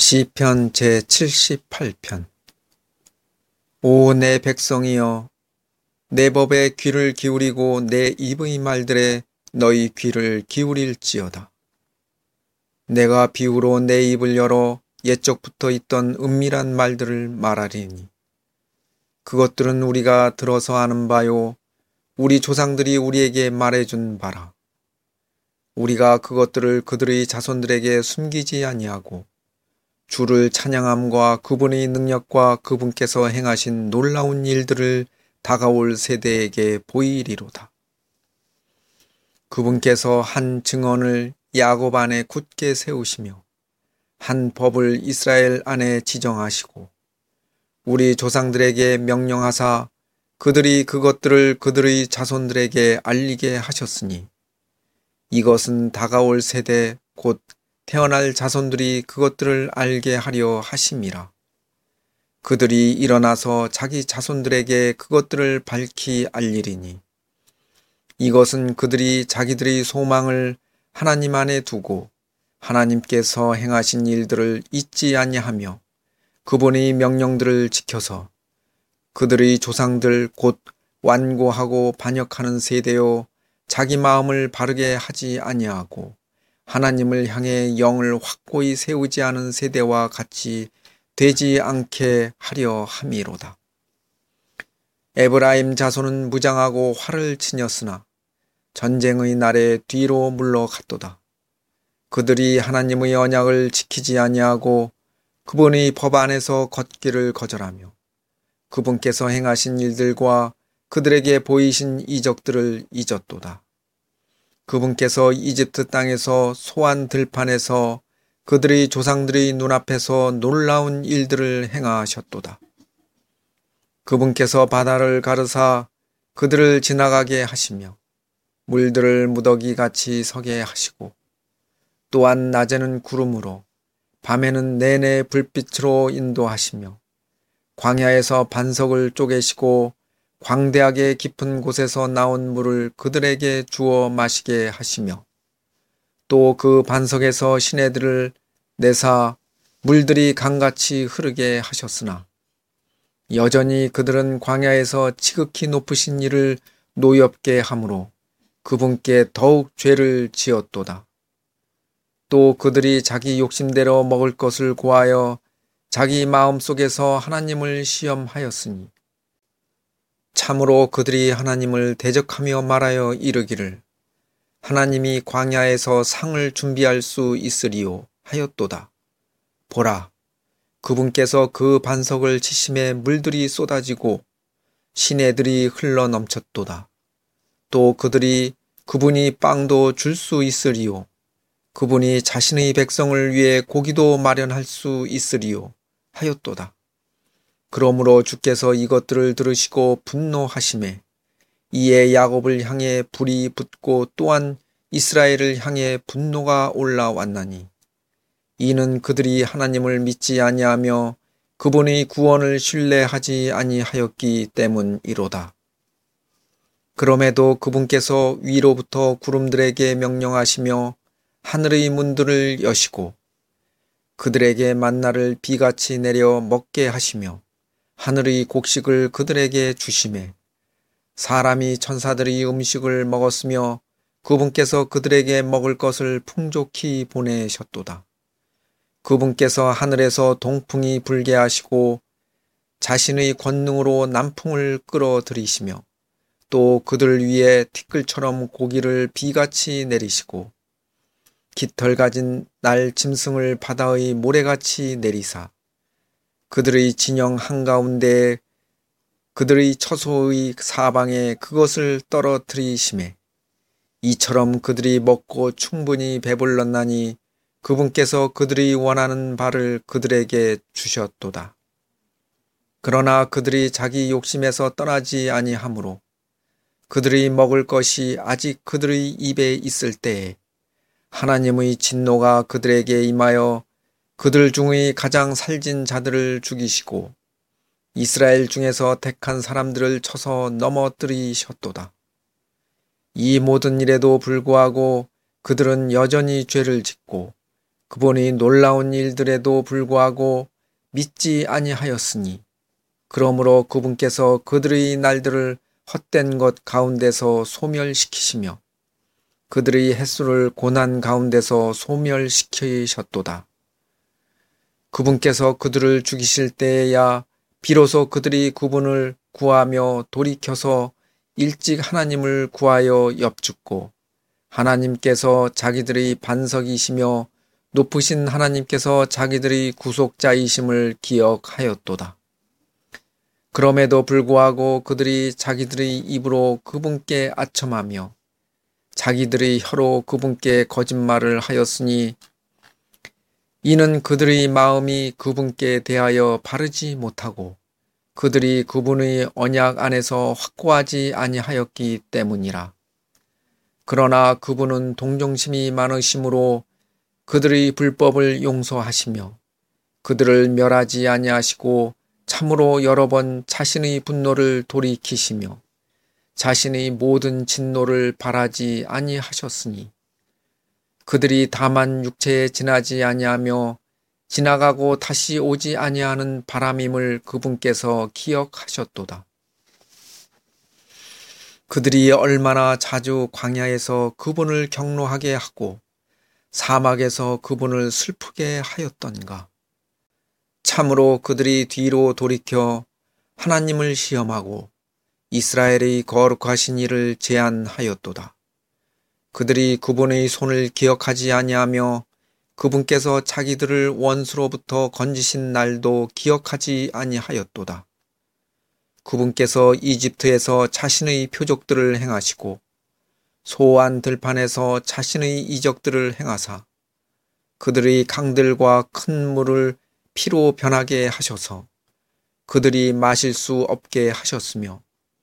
시편 제78편. 오 내 백성이여, 내 법에 귀를 기울이고 내 입의 말들에 너희 귀를 기울일지어다. 내가 비유로 내 입을 열어 옛적부터 있던 은밀한 말들을 말하리니 그것들은 우리가 들어서 아는 바요, 우리 조상들이 우리에게 말해준 바라. 우리가 그것들을 그들의 자손들에게 숨기지 아니하고 주를 찬양함과 그분의 능력과 그분께서 행하신 놀라운 일들을 다가올 세대에게 보이리로다. 그분께서 한 증언을 야곱 안에 굳게 세우시며 한 법을 이스라엘 안에 지정하시고 우리 조상들에게 명령하사 그들이 그것들을 그들의 자손들에게 알리게 하셨으니 이것은 다가올 세대 곧 태어날 자손들이 그것들을 알게 하려 하심이라. 그들이 일어나서 자기 자손들에게 그것들을 밝히 알리리니 이것은 그들이 자기들의 소망을 하나님 안에 두고 하나님께서 행하신 일들을 잊지 아니하며 그분의 명령들을 지켜서 그들의 조상들 곧 완고하고 반역하는 세대요, 자기 마음을 바르게 하지 아니하고 하나님을 향해 영을 확고히 세우지 않은 세대와 같이 되지 않게 하려 함이로다. 에브라임 자손은 무장하고 활을 치녔으나 전쟁의 날에 뒤로 물러갔도다. 그들이 하나님의 언약을 지키지 아니하고 그분의 법 안에서 걷기를 거절하며 그분께서 행하신 일들과 그들에게 보이신 이적들을 잊었도다. 그분께서 이집트 땅에서 소한 들판에서 그들의 조상들의 눈앞에서 놀라운 일들을 행하셨도다. 그분께서 바다를 가르사 그들을 지나가게 하시며 물들을 무더기같이 서게 하시고 또한 낮에는 구름으로 밤에는 내내 불빛으로 인도하시며 광야에서 반석을 쪼개시고 광대하게 깊은 곳에서 나온 물을 그들에게 주어 마시게 하시며 또 그 반석에서 시내들을 내사 물들이 강같이 흐르게 하셨으나 여전히 그들은 광야에서 지극히 높으신 이를 노엽게 하므로 그분께 더욱 죄를 지었도다. 또 그들이 자기 욕심대로 먹을 것을 구하여 자기 마음속에서 하나님을 시험하였으니 참으로 그들이 하나님을 대적하며 말하여 이르기를 하나님이 광야에서 상을 준비할 수 있으리요 하였도다. 보라, 그분께서 그 반석을 치심에 물들이 쏟아지고 시내들이 흘러 넘쳤도다. 또 그분이 빵도 줄 수 있으리요, 그분이 자신의 백성을 위해 고기도 마련할 수 있으리요 하였도다. 그러므로 주께서 이것들을 들으시고 분노하시매 이에 야곱을 향해 불이 붙고 또한 이스라엘을 향해 분노가 올라왔나니 이는 그들이 하나님을 믿지 아니하며 그분의 구원을 신뢰하지 아니하였기 때문이로다. 그럼에도 그분께서 위로부터 구름들에게 명령하시며 하늘의 문들을 여시고 그들에게 만나를 비같이 내려 먹게 하시며 하늘의 곡식을 그들에게 주시매 사람이 천사들의 음식을 먹었으며 그분께서 그들에게 먹을 것을 풍족히 보내셨도다. 그분께서 하늘에서 동풍이 불게 하시고 자신의 권능으로 남풍을 끌어들이시며 또 그들 위에 티끌처럼 고기를 비같이 내리시고 깃털 가진 날 짐승을 바다의 모래같이 내리사 그들의 진영 한가운데에 그들의 처소의 사방에 그것을 떨어뜨리시매 이처럼 그들이 먹고 충분히 배불렀나니 그분께서 그들이 원하는 바를 그들에게 주셨도다. 그러나 그들이 자기 욕심에서 떠나지 아니하므로 그들이 먹을 것이 아직 그들의 입에 있을 때에 하나님의 진노가 그들에게 임하여 그들 중의 가장 살진 자들을 죽이시고 이스라엘 중에서 택한 사람들을 쳐서 넘어뜨리셨도다. 이 모든 일에도 불구하고 그들은 여전히 죄를 짓고 그분이 놀라운 일들에도 불구하고 믿지 아니하였으니 그러므로 그분께서 그들의 날들을 헛된 것 가운데서 소멸시키시며 그들의 횟수를 고난 가운데서 소멸시키셨도다. 그분께서 그들을 죽이실 때에야 비로소 그들이 그분을 구하며 돌이켜서 일찍 하나님을 구하여 엽죽고 하나님께서 자기들의 반석이시며 높으신 하나님께서 자기들의 구속자이심을 기억하였도다. 그럼에도 불구하고 그들이 자기들의 입으로 그분께 아첨하며 자기들의 혀로 그분께 거짓말을 하였으니 이는 그들의 마음이 그분께 대하여 바르지 못하고 그들이 그분의 언약 안에서 확고하지 아니하였기 때문이라. 그러나 그분은 동정심이 많으심으로 그들의 불법을 용서하시며 그들을 멸하지 아니하시고 참으로 여러 번 자신의 분노를 돌이키시며 자신의 모든 진노를 발하지 아니하셨으니 그들이 다만 육체에 지나지 아니하며 지나가고 다시 오지 아니하는 바람임을 그분께서 기억하셨도다. 그들이 얼마나 자주 광야에서 그분을 경노하게 하고 사막에서 그분을 슬프게 하였던가. 참으로 그들이 뒤로 돌이켜 하나님을 시험하고 이스라엘의 거룩하신 이를 제안하였도다. 그들이 그분의 손을 기억하지 아니하며 그분께서 자기들을 원수로부터 건지신 날도 기억하지 아니하였도다. 그분께서 이집트에서 자신의 표적들을 행하시고 소안 들판에서 자신의 이적들을 행하사 그들의 강들과 큰 물을 피로 변하게 하셔서 그들이 마실 수 없게 하셨으며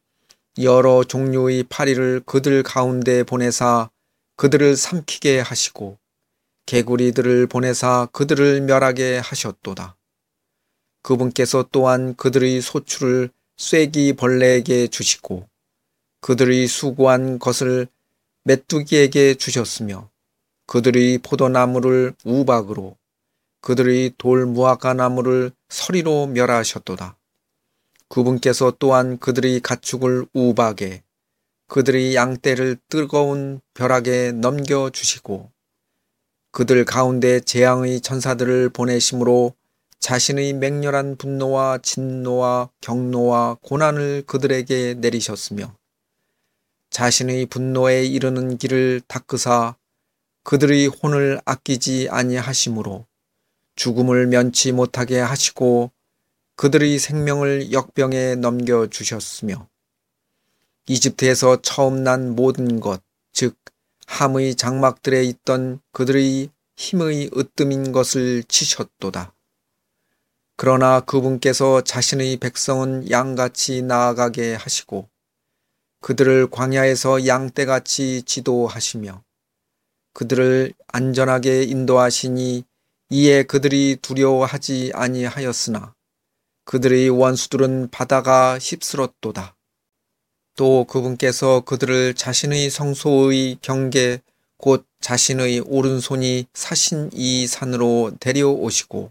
여러 종류의 파리를 그들 가운데 보내사 그들을 삼키게 하시고 개구리들을 보내사 그들을 멸하게 하셨도다. 그분께서 또한 그들의 소출을 쐐기 벌레에게 주시고 그들의 수고한 것을 메뚜기에게 주셨으며 그들의 포도나무를 우박으로 그들의 돌무화과 나무를 서리로 멸하셨도다. 그분께서 또한 그들의 가축을 우박에 그들의 양떼를 뜨거운 벼락에 넘겨주시고 그들 가운데 재앙의 천사들을 보내심으로 자신의 맹렬한 분노와 진노와 경노와 고난을 그들에게 내리셨으며 자신의 분노에 이르는 길을 닦으사 그들의 혼을 아끼지 아니하심으로 죽음을 면치 못하게 하시고 그들의 생명을 역병에 넘겨주셨으며 이집트에서 처음 난 모든 것, 즉 함의 장막들에 있던 그들의 힘의 으뜸인 것을 치셨도다. 그러나 그분께서 자신의 백성은 양같이 나아가게 하시고 그들을 광야에서 양떼같이 지도하시며 그들을 안전하게 인도하시니 이에 그들이 두려워하지 아니하였으나 그들의 원수들은 바다가 휩쓸었도다. 또 그분께서 그들을 자신의 성소의 경계 곧 자신의 오른손이 사신 이 산으로 데려오시고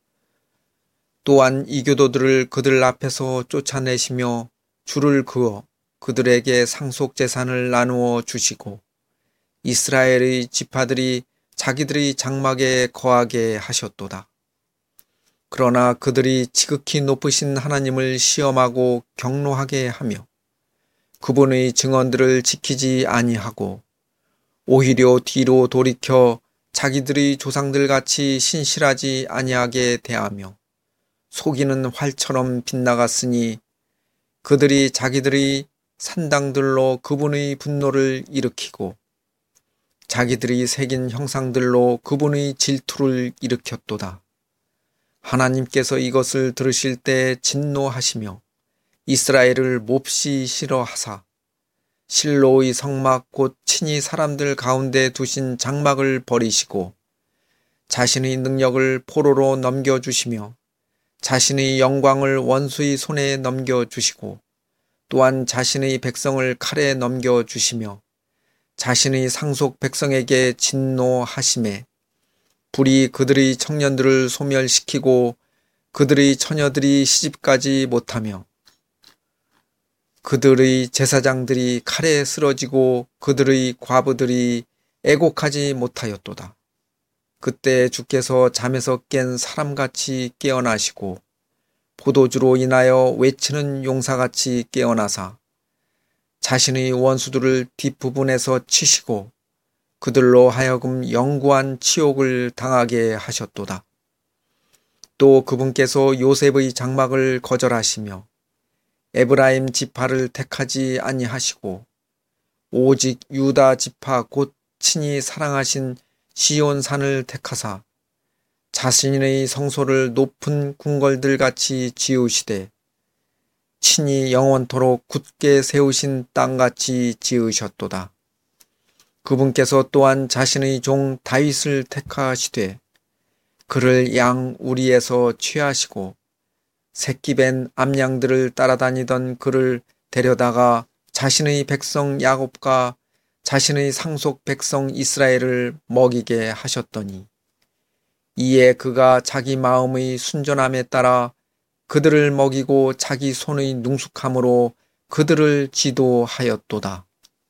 또한 이교도들을 그들 앞에서 쫓아내시며 줄을 그어 그들에게 상속재산을 나누어 주시고 이스라엘의 지파들이 자기들의 장막에 거하게 하셨도다. 그러나 그들이 지극히 높으신 하나님을 시험하고 경노하게 하며 그분의 증언들을 지키지 아니하고 오히려 뒤로 돌이켜 자기들의 조상들같이 신실하지 아니하게 대하며 속이는 활처럼 빗나갔으니 그들이 자기들의 산당들로 그분의 분노를 일으키고 자기들이 새긴 형상들로 그분의 질투를 일으켰도다. 하나님께서 이것을 들으실 때 진노하시며 이스라엘을 몹시 싫어하사 실로의 성막 곧 친히 사람들 가운데 두신 장막을 버리시고 자신의 능력을 포로로 넘겨주시며 자신의 영광을 원수의 손에 넘겨주시고 또한 자신의 백성을 칼에 넘겨주시며 자신의 상속 백성에게 진노하심에 불이 그들의 청년들을 소멸시키고 그들의 처녀들이 시집가지 못하며 그들의 제사장들이 칼에 쓰러지고 그들의 과부들이 애곡하지 못하였도다. 그때 주께서 잠에서 깬 사람같이 깨어나시고 포도주로 인하여 외치는 용사같이 깨어나사 자신의 원수들을 뒷부분에서 치시고 그들로 하여금 영구한 치욕을 당하게 하셨도다. 또 그분께서 요셉의 장막을 거절하시며 에브라임 지파를 택하지 아니하시고 오직 유다 지파 곧 친히 사랑하신 시온산을 택하사 자신의 성소를 높은 궁궐들같이 지으시되 친히 영원토록 굳게 세우신 땅같이 지으셨도다. 그분께서 또한 자신의 종 다윗을 택하시되 그를 양 우리에서 취하시고 새끼 뺀 암양들을 따라다니던 그를 데려다가 자신의 백성 야곱과 자신의 상속 백성 이스라엘을 먹이게 하셨더니 이에 그가 자기 마음의 순전함에 따라 그들을 먹이고 자기 손의 능숙함으로 그들을 지도하였도다.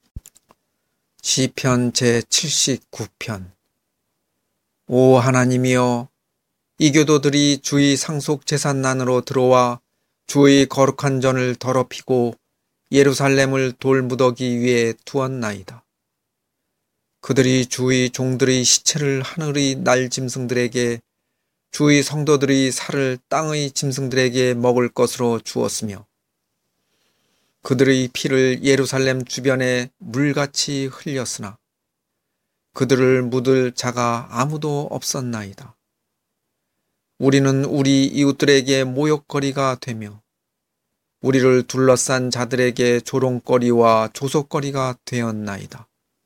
시편 제79편. 오 하나님이여, 이교도들이 주의 상속 제산난으로 들어와 주의 거룩한 전을 더럽히고 예루살렘을 돌무더기 위에 두었나이다. 그들이 주의 종들의 시체를 하늘의 날 짐승들에게 주의 성도들의 살을 땅의 짐승들에게 먹을 것으로 주었으며 그들의 피를 예루살렘 주변에 물같이 흘렸으나 그들을 묻을 자가 아무도 없었나이다. 우리는 우리 이웃들에게 모욕거리가 되며 우리를 둘러싼 자들에게 조롱거리와 조속거리가 되었나이다.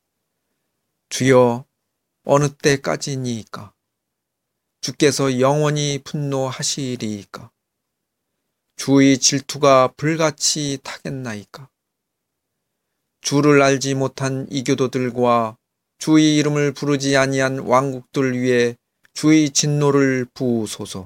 주여, 어느 때까지니이까? 주께서 영원히 분노하시리이까? 주의 질투가 불같이 타겠나이까? 주를 알지 못한 이교도들과 주의 이름을 부르지 아니한 왕국들 위에 주의 진노를 부으소서.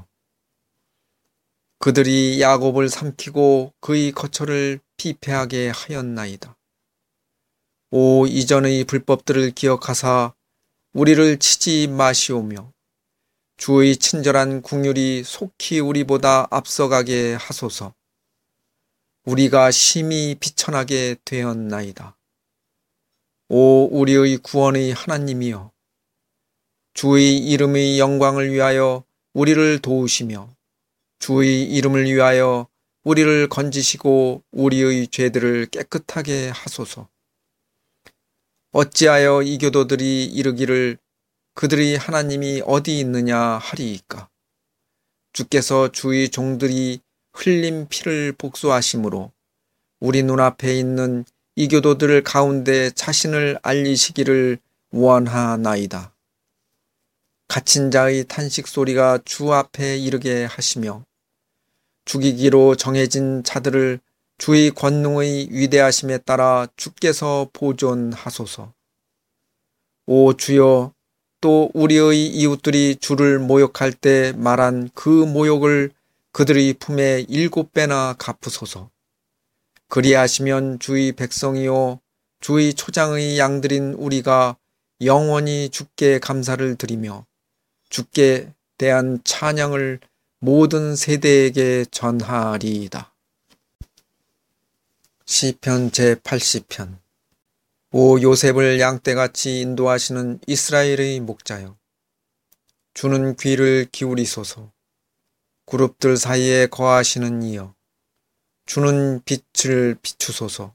그들이 야곱을 삼키고 그의 거처를 피폐하게 하였나이다. 오 이전의 불법들을 기억하사 우리를 치지 마시오며 주의 친절한 긍휼이 속히 우리보다 앞서가게 하소서. 우리가 심히 비천하게 되었나이다. 오 우리의 구원의 하나님이여, 주의 이름의 영광을 위하여 우리를 도우시며 주의 이름을 위하여 우리를 건지시고 우리의 죄들을 깨끗하게 하소서. 어찌하여 이교도들이 이르기를 그들의 하나님이 어디 있느냐 하리이까? 주께서 주의 종들이 흘린 피를 복수하심으로 우리 눈앞에 있는 이교도들 가운데 자신을 알리시기를 원하나이다. 갇힌 자의 탄식 소리가 주 앞에 이르게 하시며 죽이기로 정해진 자들을 주의 권능의 위대하심에 따라 주께서 보존하소서. 오 주여, 또 우리의 이웃들이 주를 모욕할 때 말한 그 모욕을 그들의 품에 7배나 갚으소서. 그리하시면 주의 백성이요 주의 초장의 양들인 우리가 영원히 주께 감사를 드리며 주께 대한 찬양을 모든 세대에게 전하리이다. 시편 제80편. 오 요셉을 양떼같이 인도하시는 이스라엘의 목자여, 주는 귀를 기울이소서. 그룹들 사이에 거하시는 이여, 주는 빛을 비추소서.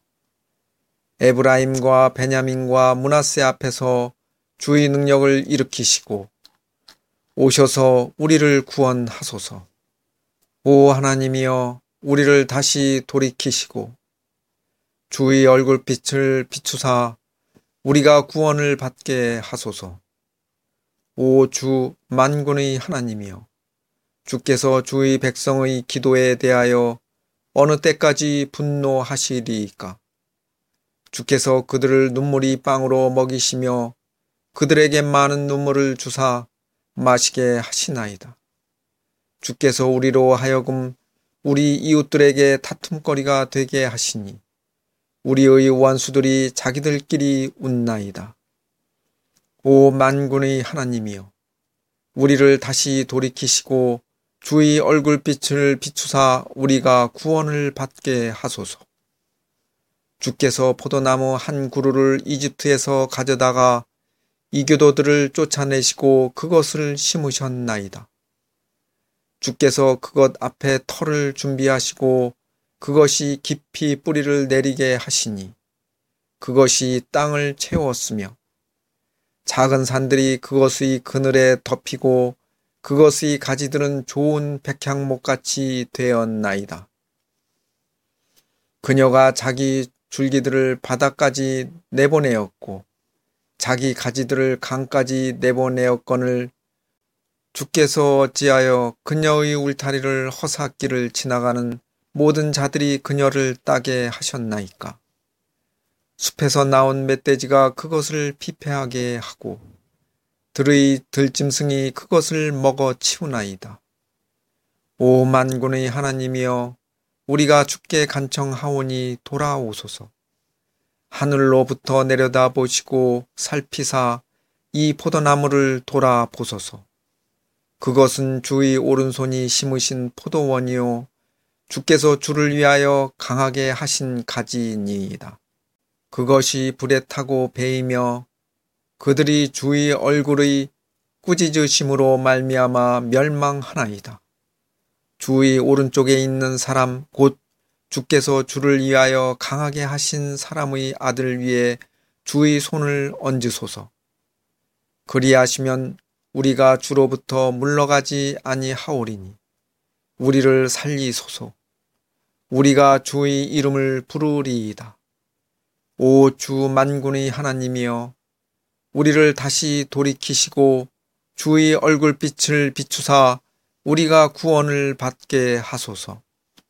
에브라임과 베냐민과 므낫세 앞에서 주의 능력을 일으키시고 오셔서 우리를 구원하소서. 오 하나님이여, 우리를 다시 돌이키시고 주의 얼굴빛을 비추사 우리가 구원을 받게 하소서. 오 주 만군의 하나님이여, 주께서 주의 백성의 기도에 대하여 어느 때까지 분노하시리이까? 주께서 그들을 눈물이 빵으로 먹이시며 그들에게 많은 눈물을 주사 마시게 하시나이다. 주께서 우리로 하여금 우리 이웃들에게 다툼거리가 되게 하시니 우리의 원수들이 자기들끼리 웃나이다. 오 만군의 하나님이여, 우리를 다시 돌이키시고 주의 얼굴빛을 비추사 우리가 구원을 받게 하소서. 주께서 포도나무 한 그루를 이집트에서 가져다가 이교도들을 쫓아내시고 그것을 심으셨나이다. 주께서 그것 앞에 터를 준비하시고 그것이 깊이 뿌리를 내리게 하시니 그것이 땅을 채웠으며 작은 산들이 그것의 그늘에 덮이고 그것의 가지들은 좋은 백향목같이 되었나이다. 그녀가 자기 줄기들을 바다까지 내보내었고 자기 가지들을 강까지 내보내었거늘 주께서 어찌하여 그녀의 울타리를 허사길을 지나가는 모든 자들이 그녀를 따게 하셨나이까? 숲에서 나온 멧돼지가 그것을 피폐하게 하고 들의 들짐승이 그것을 먹어 치우나이다. 오 만군의 하나님이여, 우리가 주께 간청하오니 돌아오소서. 하늘로부터 내려다 보시고 살피사 이 포도나무를 돌아보소서. 그것은 주의 오른손이 심으신 포도원이요 주께서 주를 위하여 강하게 하신 가지니이다. 그것이 불에 타고 베이며 그들이 주의 얼굴의 꾸짖으심으로 말미암아 멸망하나이다. 주의 오른쪽에 있는 사람 곧 주께서 주를 위하여 강하게 하신 사람의 아들 위에 주의 손을 얹으소서. 그리하시면 우리가 주로부터 물러가지 아니하오리니 우리를 살리소서. 우리가 주의 이름을 부르리이다. 오 주 만군의 하나님이여, 우리를 다시 돌이키시고 주의 얼굴빛을 비추사 우리가 구원을 받게 하소서.